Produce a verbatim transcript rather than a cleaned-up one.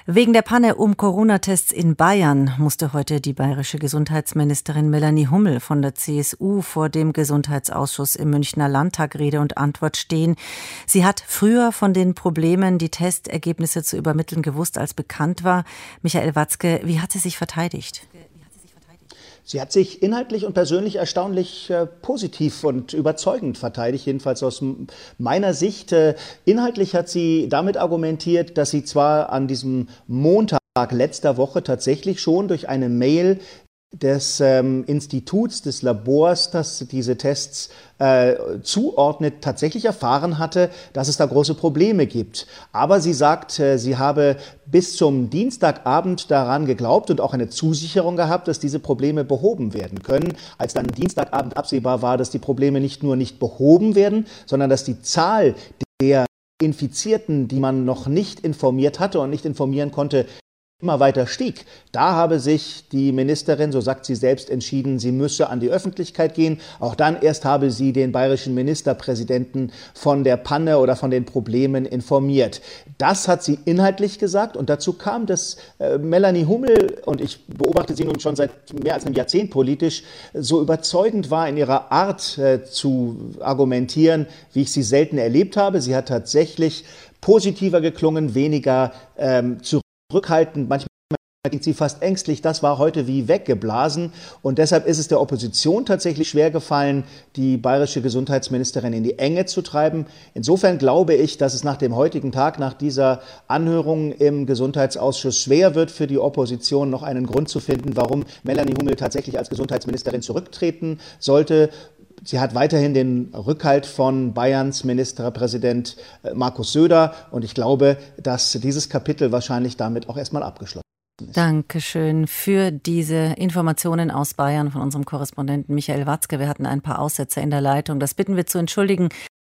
Wegen der Panne um Corona-Tests in Bayern musste heute die bayerische Gesundheitsministerin Melanie Hummel von der C S U vor dem Gesundheitsausschuss im Münchner Landtag Rede und Antwort stehen. Sie hat früher von den Problemen, die Testergebnisse zu übermitteln, gewusst, als bekannt war. Michael Watzke, wie hat sie sich verteidigt? Sie hat sich inhaltlich und persönlich erstaunlich äh, positiv und überzeugend verteidigt, jedenfalls aus meiner Sicht. Äh, inhaltlich hat sie damit argumentiert, dass sie zwar an diesem Montag letzter Woche tatsächlich schon durch eine Mail des ähm, Instituts, des Labors, das diese Tests äh, zuordnet, tatsächlich erfahren hatte, dass es da große Probleme gibt. Aber sie sagt, äh, sie habe bis zum Dienstagabend daran geglaubt und auch eine Zusicherung gehabt, dass diese Probleme behoben werden können. Als dann Dienstagabend absehbar war, dass die Probleme nicht nur nicht behoben werden, sondern dass die Zahl der Infizierten, die man noch nicht informiert hatte und nicht informieren konnte, immer weiter stieg. Da habe sich die Ministerin, so sagt sie selbst, entschieden, sie müsse an die Öffentlichkeit gehen. Auch dann erst habe sie den bayerischen Ministerpräsidenten von der Panne oder von den Problemen informiert. Das hat sie inhaltlich gesagt und dazu kam, dass äh, Melanie Hummel, und ich beobachte sie nun schon seit mehr als einem Jahrzehnt politisch, so überzeugend war in ihrer Art äh, zu argumentieren, wie ich sie selten erlebt habe. Sie hat tatsächlich positiver geklungen, weniger ähm, zurück. Rückhaltend, manchmal klingt sie fast ängstlich, das war heute wie weggeblasen und deshalb ist es der Opposition tatsächlich schwer gefallen, die bayerische Gesundheitsministerin in die Enge zu treiben. Insofern glaube ich, dass es nach dem heutigen Tag, nach dieser Anhörung im Gesundheitsausschuss schwer wird für die Opposition, noch einen Grund zu finden, warum Melanie Hummel tatsächlich als Gesundheitsministerin zurücktreten sollte. Sie hat weiterhin den Rückhalt von Bayerns Ministerpräsident Markus Söder und ich glaube, dass dieses Kapitel wahrscheinlich damit auch erstmal abgeschlossen ist. Dankeschön für diese Informationen aus Bayern von unserem Korrespondenten Michael Watzke. Wir hatten ein paar Aussetzer in der Leitung. Das bitten wir zu entschuldigen.